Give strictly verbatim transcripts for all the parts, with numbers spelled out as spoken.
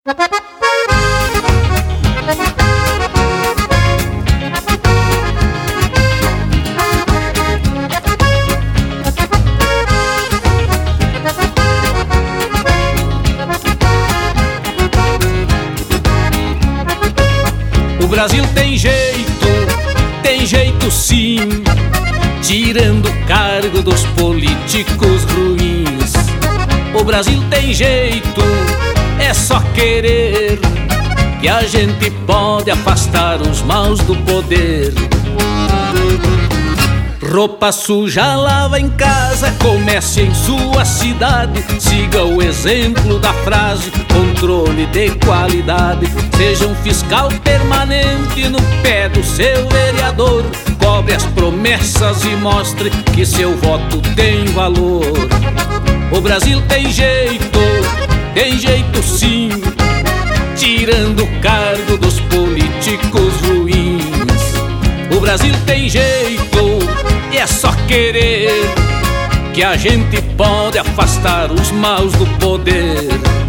O Brasil tem jeito, tem jeito sim, tirando o cargo dos políticos ruins. O Brasil tem jeito, é só querer, que a gente pode afastar os maus do poder. Roupa suja lava em casa, comece em sua cidade. Siga o exemplo da frase, controle de qualidade. Seja um fiscal permanente no pé do seu vereador. Cobre as promessas e mostre que seu voto tem valor. O Brasil tem jeito, tem jeito sim, tirando o cargo dos políticos ruins. O Brasil tem jeito, e é só querer, que a gente pode afastar os maus do poder.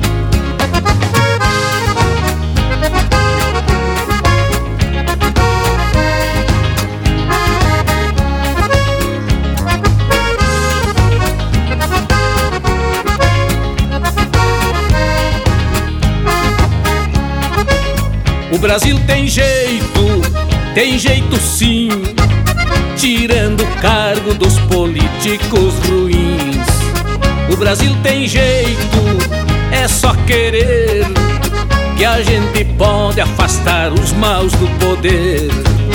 O Brasil tem jeito, tem jeito sim, tirando o cargo dos políticos ruins. O Brasil tem jeito, é só querer, que a gente pode afastar os maus do poder.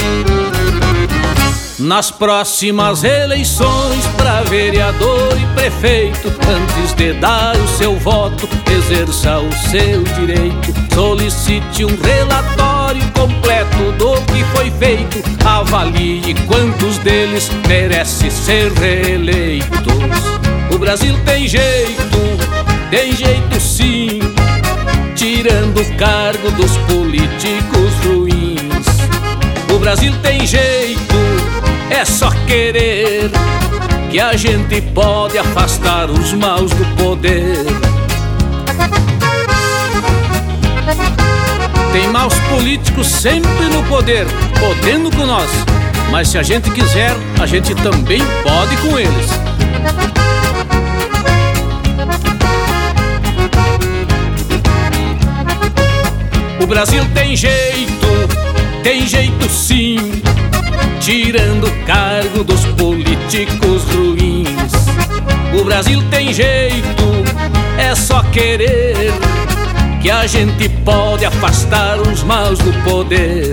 Nas próximas eleições para vereador e prefeito, antes de dar o seu voto, exerça o seu direito. Solicite um relatório completo do que foi feito. Avalie quantos deles merecem ser reeleitos. O Brasil tem jeito, tem jeito sim, tirando o cargo dos políticos ruins. O Brasil tem jeito, é só querer, que a gente pode afastar os maus do poder. Tem maus políticos sempre no poder, podendo com nós, mas se a gente quiser, a gente também pode com eles. O Brasil tem jeito, tem jeito sim, tirando o cargo dos políticos ruins. O Brasil tem jeito, é só querer, que a gente pode afastar os maus do poder.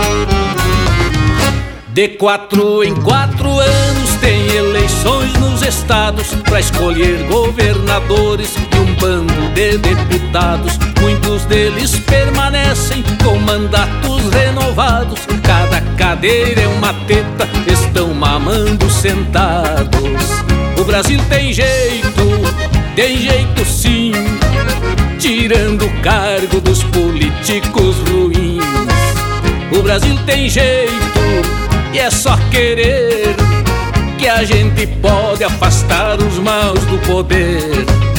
De quatro em quatro anos tem eleições nos estados, pra escolher governadores e um bando de deputados. Muitos deles permanecem com mandatos renovados. Cada cadeira é uma teta, estão mamando sentados. O Brasil tem jeito, tem jeito sim, tirando o cargo dos políticos ruins. O Brasil tem jeito, e é só querer, que a gente pode afastar os maus do poder.